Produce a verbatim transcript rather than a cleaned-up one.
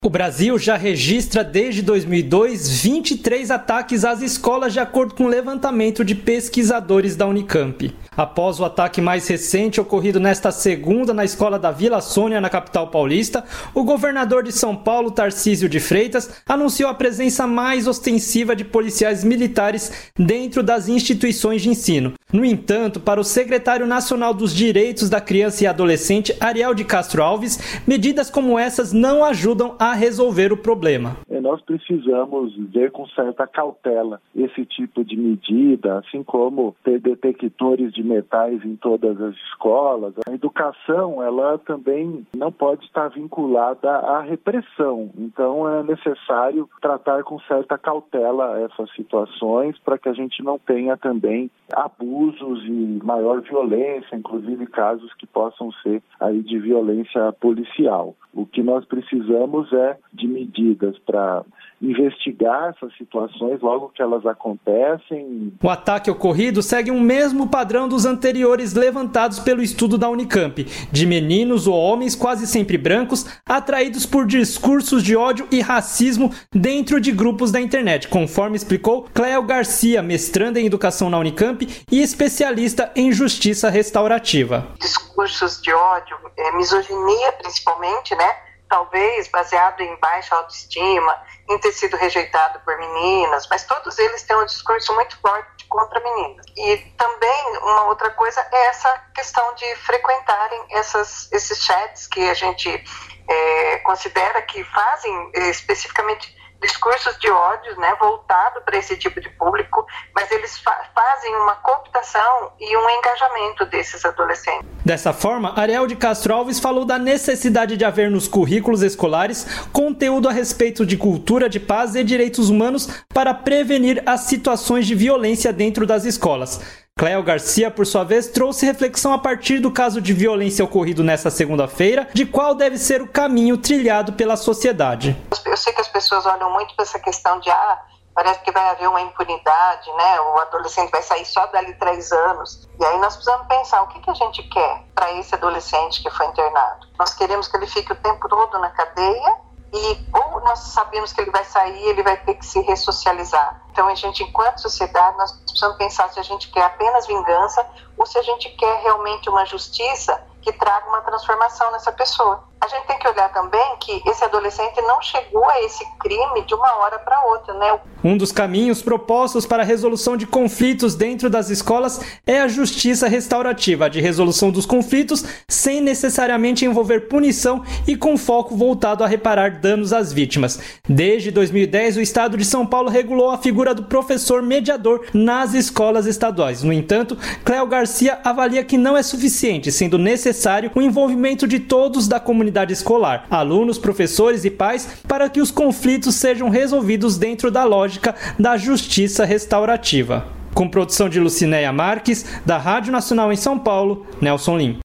O Brasil já registra desde dois mil e dois vinte e três ataques às escolas, de acordo com o levantamento de pesquisadores da Unicamp. Após o ataque mais recente ocorrido nesta segunda na escola da Vila Sônia, na capital paulista, o governador de São Paulo, Tarcísio de Freitas, anunciou a presença mais ostensiva de policiais militares dentro das instituições de ensino. No entanto, para o secretário nacional dos Direitos da Criança e Adolescente, Ariel de Castro Alves, medidas como essas não ajudam a resolver o problema. Nós precisamos ver com certa cautela esse tipo de medida, assim como ter detectores de metais em todas as escolas. A educação, ela também não pode estar vinculada à repressão. Então é necessário tratar com certa cautela essas situações para que a gente não tenha também abusos e maior violência, inclusive casos que possam ser aí de violência policial. O que nós precisamos é de medidas para investigar essas situações logo que elas acontecem. O ataque ocorrido segue o mesmo padrão dos anteriores levantados pelo estudo da Unicamp, de meninos ou homens quase sempre brancos, atraídos por discursos de ódio e racismo dentro de grupos da internet, conforme explicou Cléo Garcia, mestranda em educação na Unicamp e especialista em justiça restaurativa. Discursos de ódio, misoginia principalmente, né? Talvez baseado em baixa autoestima, em ter sido rejeitado por meninas, mas todos eles têm um discurso muito forte contra meninas. E também uma outra coisa é essa questão de frequentarem essas, esses chats que a gente é, considera que fazem é, especificamente discursos de ódio, né, voltado para esse tipo de público, mas eles fa- fazem uma cooptação e um engajamento desses adolescentes. Dessa forma, Ariel de Castro Alves falou da necessidade de haver nos currículos escolares conteúdo a respeito de cultura de paz e direitos humanos para prevenir as situações de violência dentro das escolas. Cléo Garcia, por sua vez, trouxe reflexão a partir do caso de violência ocorrido nesta segunda-feira, de qual deve ser o caminho trilhado pela sociedade. Eu sei que as pessoas olham muito para essa questão de, ah, parece que vai haver uma impunidade, né? O adolescente vai sair só dali três anos. E aí nós precisamos pensar, o que, que a gente quer para esse adolescente que foi internado? Nós queremos que ele fique o tempo todo na cadeia, e ou nós sabemos que ele vai sair, ele vai ter que se ressocializar. Então a gente, enquanto sociedade, nós precisamos pensar se a gente quer apenas vingança ou se a gente quer realmente uma justiça que traga uma transformação nessa pessoa. A gente tem que olhar também que esse adolescente não chegou a esse crime de uma hora para outra, né? Um dos caminhos propostos para a resolução de conflitos dentro das escolas é a justiça restaurativa, de resolução dos conflitos sem necessariamente envolver punição e com foco voltado a reparar danos às vítimas. Desde dois mil e dez, o Estado de São Paulo regulou a figura do professor mediador nas escolas estaduais. No entanto, Cléo Garcia avalia que não é suficiente, sendo necessário o envolvimento de todos da comunidade escolar, alunos, professores e pais, para que os conflitos sejam resolvidos dentro da lógica da justiça restaurativa. Com produção de Lucinéia Marques, da Rádio Nacional em São Paulo, Nelson Lim.